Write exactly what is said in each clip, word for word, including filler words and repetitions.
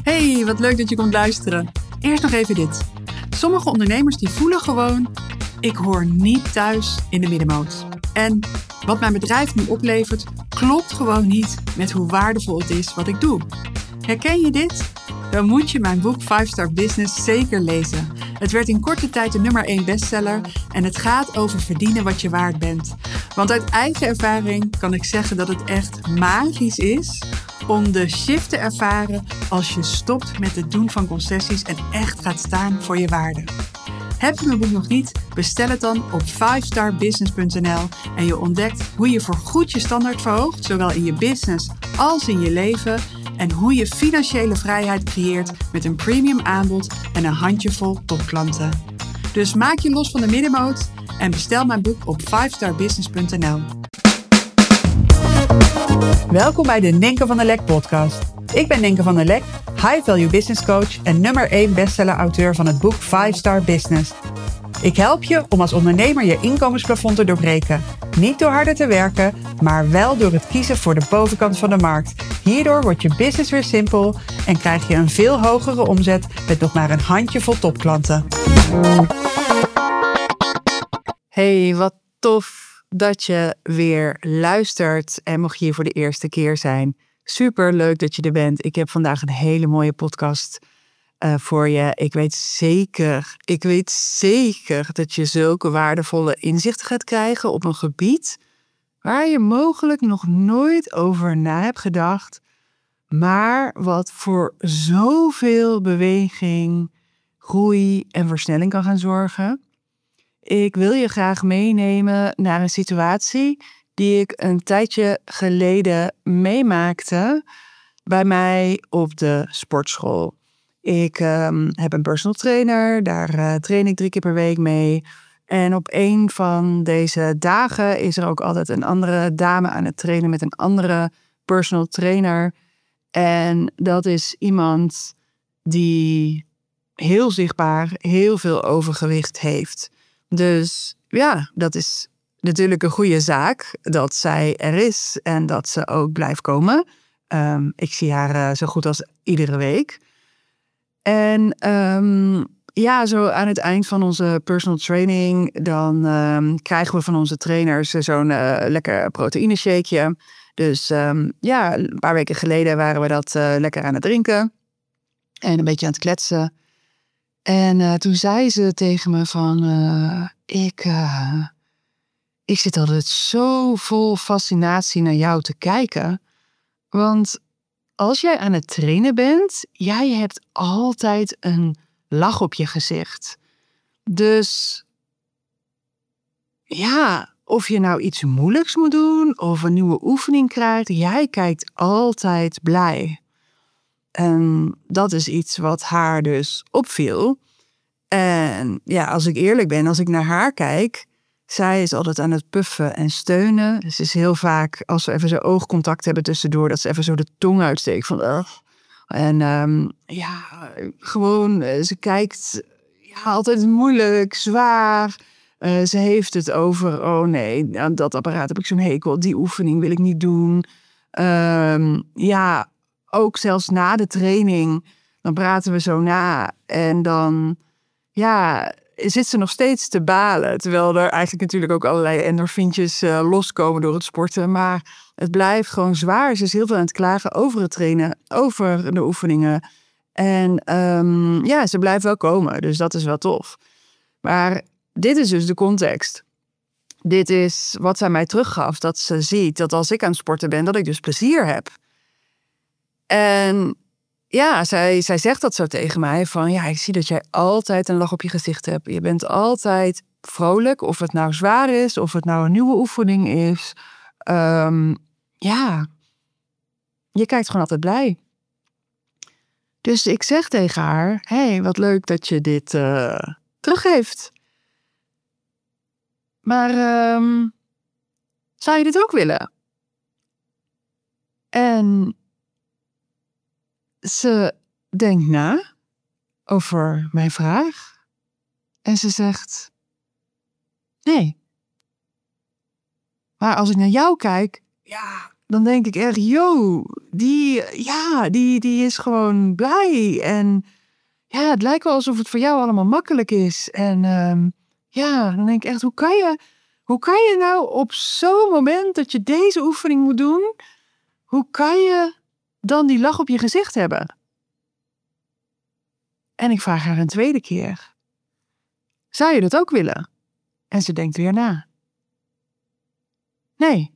Hey, wat leuk dat je komt luisteren. Eerst nog even dit. Sommige ondernemers die voelen gewoon, ik hoor niet thuis in de middenmoot. En wat mijn bedrijf nu oplevert, klopt gewoon niet met hoe waardevol het is wat ik doe. Herken je dit? Dan moet je mijn boek vijf star Business zeker lezen. Het werd in korte tijd de nummer één bestseller en het gaat over verdienen wat je waard bent. Want uit eigen ervaring kan ik zeggen dat het echt magisch is om de shift te ervaren als je stopt met het doen van concessies en echt gaat staan voor je waarde. Heb je mijn boek nog niet? Bestel het dan op vijf star business punt n l en je ontdekt hoe je voorgoed je standaard verhoogt, zowel in je business als in je leven, en hoe je financiële vrijheid creëert met een premium aanbod en een handjevol topklanten. Dus maak je los van de middenmoot en bestel mijn boek op vijf star business punt n l. Welkom bij de Ninke van der Lek podcast. Ik ben Ninke van der Lek, High Value Business Coach en nummer één bestseller-auteur van het boek vijf star Business. Ik help je om als ondernemer je inkomensplafond te doorbreken. Niet door harder te werken, maar wel door het kiezen voor de bovenkant van de markt. Hierdoor wordt je business weer simpel en krijg je een veel hogere omzet met nog maar een handjevol topklanten. Hey, wat tof dat je weer luistert en mocht je hier voor de eerste keer zijn. Super leuk dat je er bent. Ik heb vandaag een hele mooie podcast uh, voor je. Ik weet zeker, ik weet zeker dat je zulke waardevolle inzichten gaat krijgen op een gebied waar je mogelijk nog nooit over na hebt gedacht, maar wat voor zoveel beweging, groei en versnelling kan gaan zorgen. Ik wil je graag meenemen naar een situatie die ik een tijdje geleden meemaakte bij mij op de sportschool. Ik um, heb een personal trainer, daar uh, train ik drie keer per week mee. En op een van deze dagen is er ook altijd een andere dame aan het trainen met een andere personal trainer. En dat is iemand die heel zichtbaar heel veel overgewicht heeft. Dus ja, dat is natuurlijk een goede zaak dat zij er is en dat ze ook blijft komen. Um, ik zie haar uh, zo goed als iedere week. En um, ja, zo aan het eind van onze personal training, dan um, krijgen we van onze trainers zo'n uh, lekker proteïne shakeje. Dus um, ja, een paar weken geleden waren we dat uh, lekker aan het drinken en een beetje aan het kletsen. En uh, toen zei ze tegen me van, uh, ik, uh, ik zit altijd zo vol fascinatie naar jou te kijken. Want als jij aan het trainen bent, jij hebt altijd een lach op je gezicht. Dus ja, of je nou iets moeilijks moet doen of een nieuwe oefening krijgt, jij kijkt altijd blij. En dat is iets wat haar dus opviel. En ja, als ik eerlijk ben, als ik naar haar kijk, zij is altijd aan het puffen en steunen. Ze is heel vaak, als we even zo oogcontact hebben tussendoor, dat ze even zo de tong uitsteekt van ugh. En um, ja, gewoon, ze kijkt ja, altijd moeilijk, zwaar. Uh, ze heeft het over, oh nee, aan dat apparaat heb ik zo'n hekel, die oefening wil ik niet doen. Um, ja, ook zelfs na de training, dan praten we zo na en dan ja, zit ze nog steeds te balen. Terwijl er eigenlijk natuurlijk ook allerlei endorfintjes uh, loskomen door het sporten. Maar het blijft gewoon zwaar. Ze is heel veel aan het klagen over het trainen, over de oefeningen. En um, ja, ze blijft wel komen. Dus dat is wel tof. Maar dit is dus de context. Dit is wat zij mij teruggaf. Dat ze ziet dat als ik aan het sporten ben, dat ik dus plezier heb. En ja, zij, zij zegt dat zo tegen mij. Van ja, ik zie dat jij altijd een lach op je gezicht hebt. Je bent altijd vrolijk. Of het nou zwaar is. Of het nou een nieuwe oefening is. Um, ja, je kijkt gewoon altijd blij. Dus ik zeg tegen haar. Hé, hey, wat leuk dat je dit uh, teruggeeft. Maar um, zou je dit ook willen? En ze denkt na over mijn vraag. En ze zegt, nee. Maar als ik naar jou kijk, ja, dan denk ik echt, yo, die, ja, die, die is gewoon blij. En ja, het lijkt wel alsof het voor jou allemaal makkelijk is. En um, ja, dan denk ik echt, hoe kan je, hoe kan je nou op zo'n moment dat je deze oefening moet doen, hoe kan je dan die lach op je gezicht hebben? En ik vraag haar een tweede keer, zou je dat ook willen? En ze denkt weer na. Nee.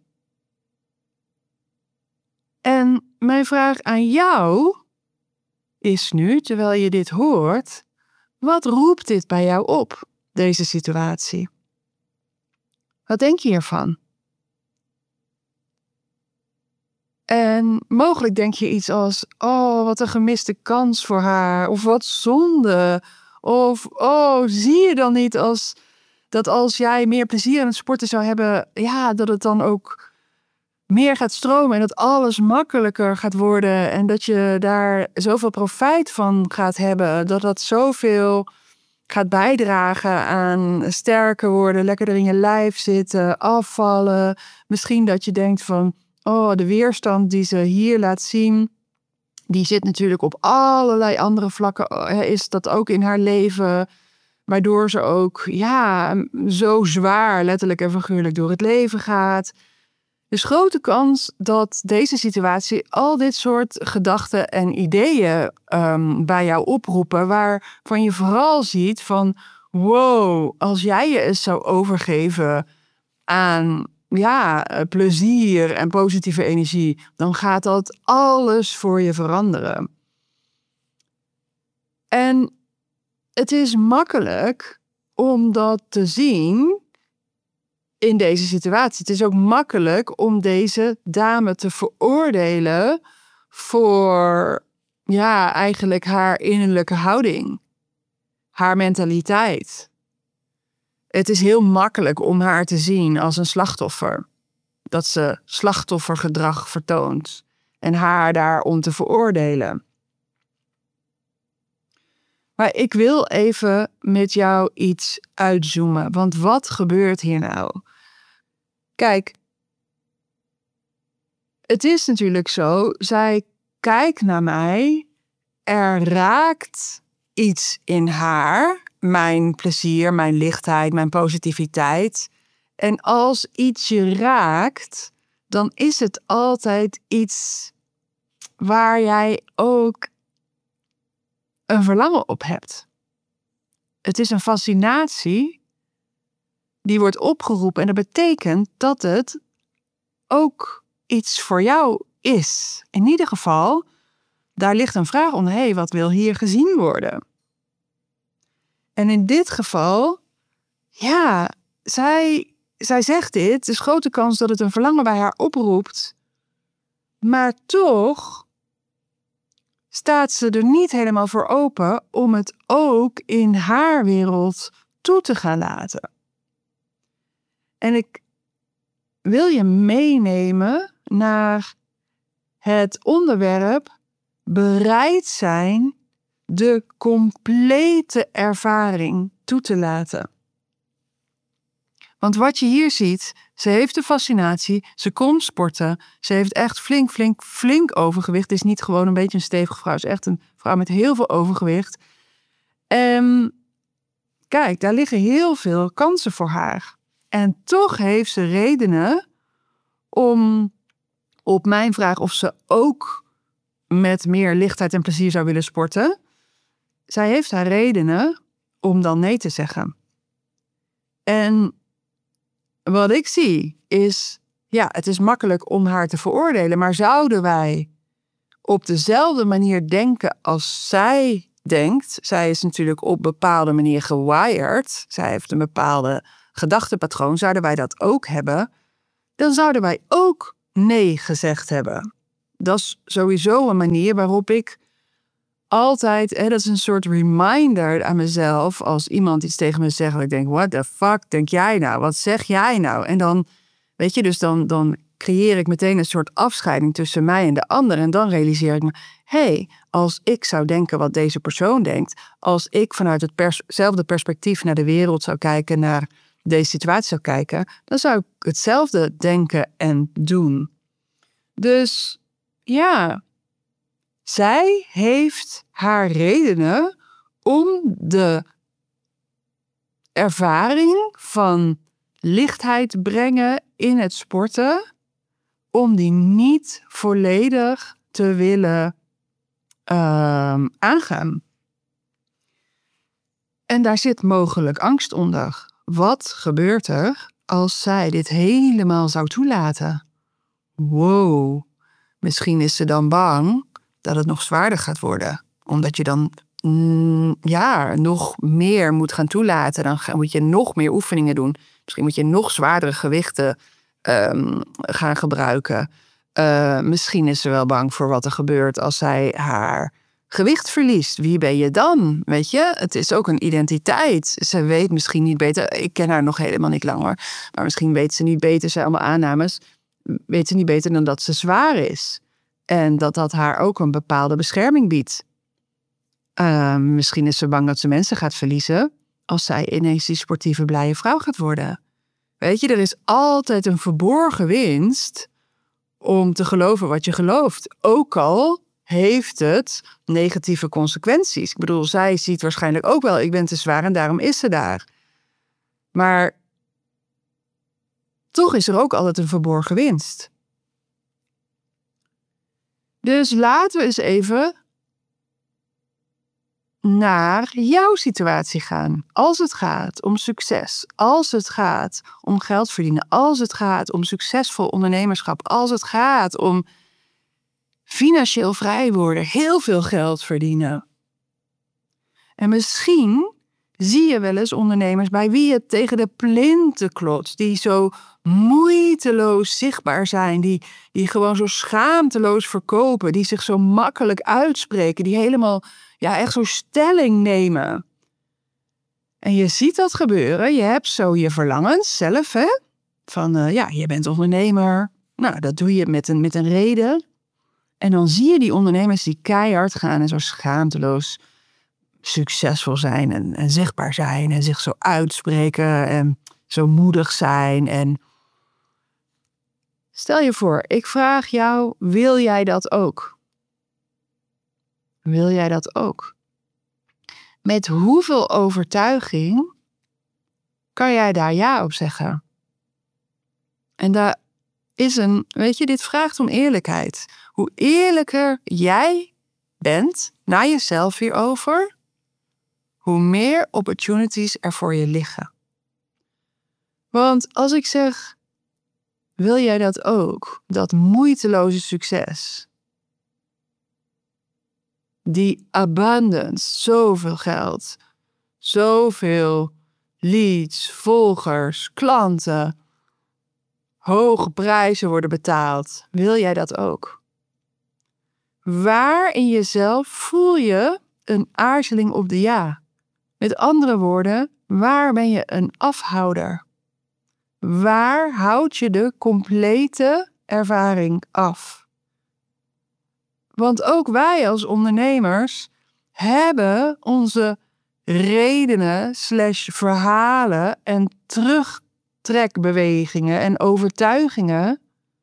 En mijn vraag aan jou is nu, terwijl je dit hoort, wat roept dit bij jou op, deze situatie? Wat denk je hiervan? En mogelijk denk je iets als, oh, wat een gemiste kans voor haar, of wat zonde, of oh, zie je dan niet als dat als jij meer plezier aan het sporten zou hebben, ja, dat het dan ook meer gaat stromen en dat alles makkelijker gaat worden en dat je daar zoveel profijt van gaat hebben, dat dat zoveel gaat bijdragen aan sterker worden, lekkerder in je lijf zitten, afvallen. Misschien dat je denkt van, oh, de weerstand die ze hier laat zien, die zit natuurlijk op allerlei andere vlakken, is dat ook in haar leven, waardoor ze ook, ja, zo zwaar, letterlijk en figuurlijk, door het leven gaat. Dus grote kans dat deze situatie al dit soort gedachten en ideeën um, bij jou oproepen, waarvan je vooral ziet van, wow, als jij je eens zou overgeven aan ja, plezier en positieve energie, dan gaat dat alles voor je veranderen. En het is makkelijk om dat te zien in deze situatie. Het is ook makkelijk om deze dame te veroordelen voor, ja, eigenlijk haar innerlijke houding, haar mentaliteit. Het is heel makkelijk om haar te zien als een slachtoffer. Dat ze slachtoffergedrag vertoont en haar daarom te veroordelen. Maar ik wil even met jou iets uitzoomen. Want wat gebeurt hier nou? Kijk, het is natuurlijk zo, zij kijkt naar mij, er raakt iets in haar, mijn plezier, mijn lichtheid, mijn positiviteit. En als iets je raakt, dan is het altijd iets waar jij ook een verlangen op hebt. Het is een fascinatie die wordt opgeroepen en dat betekent dat het ook iets voor jou is. In ieder geval, daar ligt een vraag onder. Hé, hey, wat wil hier gezien worden? En in dit geval, ja, zij, zij zegt dit. Het is grote kans dat het een verlangen bij haar oproept. Maar toch staat ze er niet helemaal voor open om het ook in haar wereld toe te gaan laten. En ik wil je meenemen naar het onderwerp bereid zijn de complete ervaring toe te laten. Want wat je hier ziet, ze heeft de fascinatie, ze komt sporten, ze heeft echt flink, flink, flink overgewicht. Het is niet gewoon een beetje een stevige vrouw, het is echt een vrouw met heel veel overgewicht. En kijk, daar liggen heel veel kansen voor haar. En toch heeft ze redenen om op mijn vraag of ze ook met meer lichtheid en plezier zou willen sporten. Zij heeft haar redenen om dan nee te zeggen. En wat ik zie is, ja, het is makkelijk om haar te veroordelen, maar zouden wij op dezelfde manier denken als zij denkt? Zij is natuurlijk op een bepaalde manier gewired. Zij heeft een bepaalde gedachtepatroon. Zouden wij dat ook hebben? Dan zouden wij ook nee gezegd hebben. Dat is sowieso een manier waarop ik altijd, hè, dat is een soort reminder aan mezelf, als iemand iets tegen me zegt, dat ik denk, what the fuck denk jij nou? Wat zeg jij nou? En dan, weet je, dus dan, dan creëer ik meteen een soort afscheiding tussen mij en de ander. En dan realiseer ik me, hé, hey, als ik zou denken wat deze persoon denkt, als ik vanuit hetzelfde perspectief naar de wereld zou kijken, naar deze situatie zou kijken, dan zou ik hetzelfde denken en doen. Dus ja, zij heeft haar redenen om de ervaring van lichtheid brengen in het sporten, om die niet volledig te willen uh, aangaan. En daar zit mogelijk angst onder. Wat gebeurt er als zij dit helemaal zou toelaten? Wow, misschien is ze dan bang dat het nog zwaarder gaat worden. Omdat je dan mm, ja, nog meer moet gaan toelaten. Dan ga, moet je nog meer oefeningen doen. Misschien moet je nog zwaardere gewichten um, gaan gebruiken. Uh, misschien is ze wel bang voor wat er gebeurt als zij haar gewicht verliest. Wie ben je dan? Weet je, het is ook een identiteit. Ze weet misschien niet beter. Ik ken haar nog helemaal niet langer. Maar misschien weet ze niet beter. Zijn allemaal aannames. Weet ze niet beter dan dat ze zwaar is. En dat dat haar ook een bepaalde bescherming biedt. Uh, misschien is ze bang dat ze mensen gaat verliezen als zij ineens die sportieve, blije vrouw gaat worden. Weet je, er is altijd een verborgen winst om te geloven wat je gelooft. Ook al heeft het negatieve consequenties. Ik bedoel, zij ziet waarschijnlijk ook wel, ik ben te zwaar en daarom is ze daar. Maar toch is er ook altijd een verborgen winst. Dus laten we eens even naar jouw situatie gaan. Als het gaat om succes, als het gaat om geld verdienen, als het gaat om succesvol ondernemerschap, als het gaat om financieel vrij worden, heel veel geld verdienen. En misschien zie je wel eens ondernemers bij wie het tegen de plinten klotst, die zo moeiteloos zichtbaar zijn, die, die gewoon zo schaamteloos verkopen, die zich zo makkelijk uitspreken, die helemaal ja, echt zo stelling nemen. En je ziet dat gebeuren, je hebt zo je verlangens zelf, hè? Van uh, ja, je bent ondernemer, nou dat doe je met een, met een reden. En dan zie je die ondernemers die keihard gaan en zo schaamteloos succesvol zijn en, en zichtbaar zijn en zich zo uitspreken en zo moedig zijn. En stel je voor, ik vraag jou, wil jij dat ook? Wil jij dat ook? Met hoeveel overtuiging kan jij daar ja op zeggen? En daar is een, weet je, dit vraagt om eerlijkheid. Hoe eerlijker jij bent naar jezelf hierover, hoe meer opportunities er voor je liggen. Want als ik zeg, wil jij dat ook? Dat moeiteloze succes. Die abundance, zoveel geld, zoveel leads, volgers, klanten, hoge prijzen worden betaald. Wil jij dat ook? Waar in jezelf voel je een aarzeling op de ja? Met andere woorden, waar ben je een afhouder? Waar houd je de complete ervaring af? Want ook wij als ondernemers hebben onze redenen slash verhalen en terugtrekbewegingen en overtuigingen,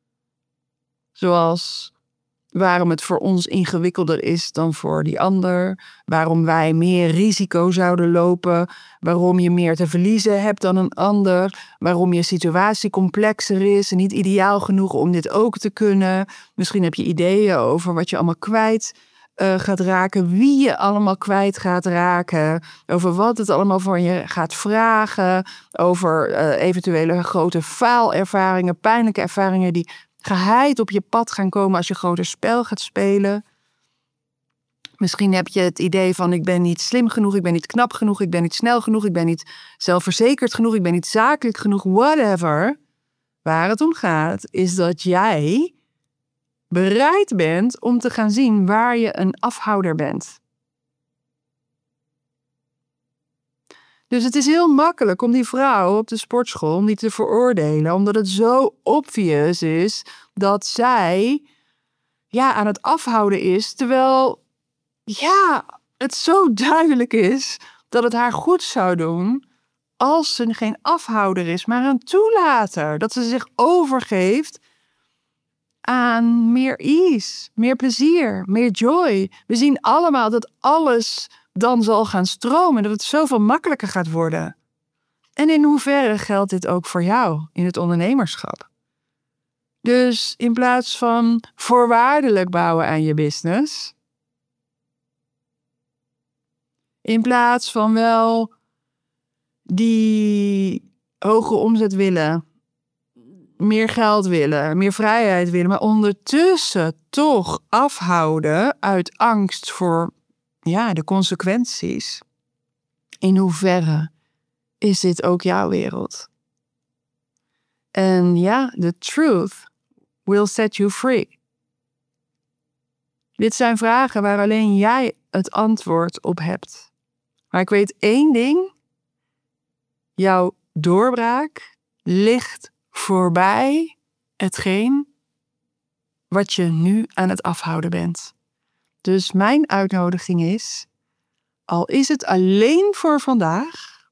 zoals waarom het voor ons ingewikkelder is dan voor die ander, waarom wij meer risico zouden lopen, waarom je meer te verliezen hebt dan een ander, waarom je situatie complexer is en niet ideaal genoeg om dit ook te kunnen. Misschien heb je ideeën over wat je allemaal kwijt uh, gaat raken, wie je allemaal kwijt gaat raken, over wat het allemaal voor je gaat vragen, over uh, eventuele grote faalervaringen, pijnlijke ervaringen die geheid op je pad gaan komen als je groter spel gaat spelen. Misschien heb je het idee van ik ben niet slim genoeg, ik ben niet knap genoeg, ik ben niet snel genoeg, ik ben niet zelfverzekerd genoeg, ik ben niet zakelijk genoeg, whatever. Waar het om gaat is dat jij bereid bent om te gaan zien waar je een afhouder bent. Dus het is heel makkelijk om die vrouw op de sportschool om die te veroordelen, omdat het zo obvious is dat zij ja, aan het afhouden is, terwijl ja, het zo duidelijk is dat het haar goed zou doen als ze geen afhouder is, maar een toelater. Dat ze zich overgeeft aan meer ease, meer plezier, meer joy. We zien allemaal dat alles dan zal gaan stromen, dat het zoveel makkelijker gaat worden. En in hoeverre geldt dit ook voor jou in het ondernemerschap? Dus in plaats van voorwaardelijk bouwen aan je business, in plaats van wel die hoge omzet willen, meer geld willen, meer vrijheid willen, maar ondertussen toch afhouden uit angst voor ja, de consequenties. In hoeverre is dit ook jouw wereld? En ja, the truth will set you free. Dit zijn vragen waar alleen jij het antwoord op hebt. Maar ik weet één ding. Jouw doorbraak ligt voorbij hetgeen wat je nu aan het afhouden bent. Dus mijn uitnodiging is, al is het alleen voor vandaag,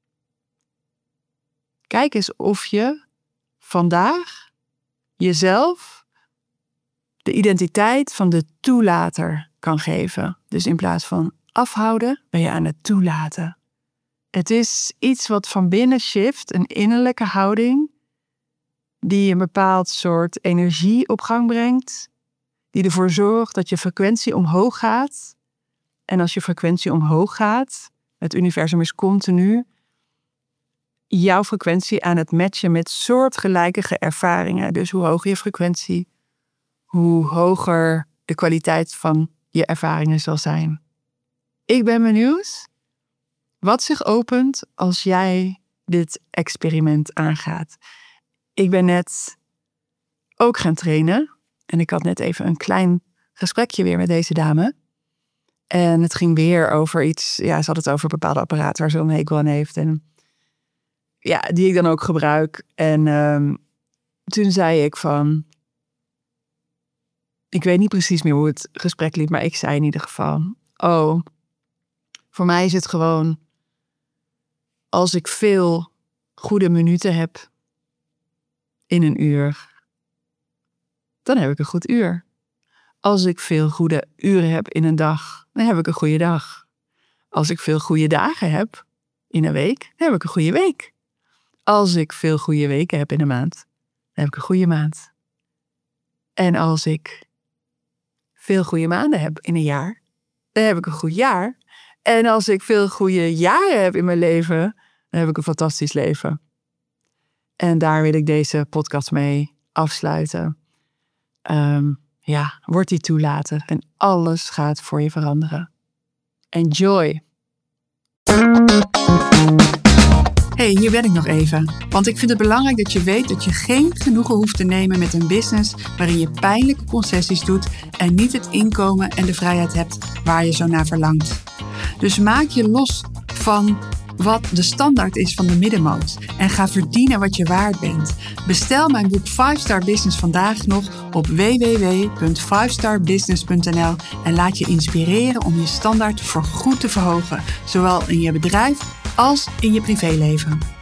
kijk eens of je vandaag jezelf de identiteit van de toelater kan geven. Dus in plaats van afhouden, ben je aan het toelaten. Het is iets wat van binnen shift, een innerlijke houding, die een bepaald soort energie op gang brengt, die ervoor zorgt dat je frequentie omhoog gaat. En als je frequentie omhoog gaat, het universum is continu jouw frequentie aan het matchen met soortgelijke ervaringen. Dus hoe hoger je frequentie, hoe hoger de kwaliteit van je ervaringen zal zijn. Ik ben benieuwd wat zich opent als jij dit experiment aangaat. Ik ben net ook gaan trainen. En ik had net even een klein gesprekje weer met deze dame. En het ging weer over iets. Ja, ze had het over bepaalde apparaten waar ze een hekel aan heeft. En ja, die ik dan ook gebruik. En um, toen zei ik van, ik weet niet precies meer hoe het gesprek liep, maar ik zei in ieder geval, oh, voor mij is het gewoon, als ik veel goede minuten heb in een uur, dan heb ik een goed uur. Als ik veel goede uren heb in een dag, dan heb ik een goede dag. Als ik veel goede dagen heb in een week, dan heb ik een goede week. Als ik veel goede weken heb in een maand, dan heb ik een goede maand. En als ik veel goede maanden heb in een jaar, dan heb ik een goed jaar. En als ik veel goede jaren heb in mijn leven, dan heb ik een fantastisch leven. En daar wil ik deze podcast mee afsluiten. Um, ja, word die toelaten en alles gaat voor je veranderen. Enjoy! Hey, hier ben ik nog even. Want ik vind het belangrijk dat je weet dat je geen genoegen hoeft te nemen met een business waarin je pijnlijke concessies doet en niet het inkomen en de vrijheid hebt waar je zo naar verlangt. Dus maak je los van wat de standaard is van de middenmoot en ga verdienen wat je waard bent. Bestel mijn boek vijf star Business vandaag nog op w w w punt vijf star business punt n l en laat je inspireren om je standaard voorgoed te verhogen, zowel in je bedrijf als in je privéleven.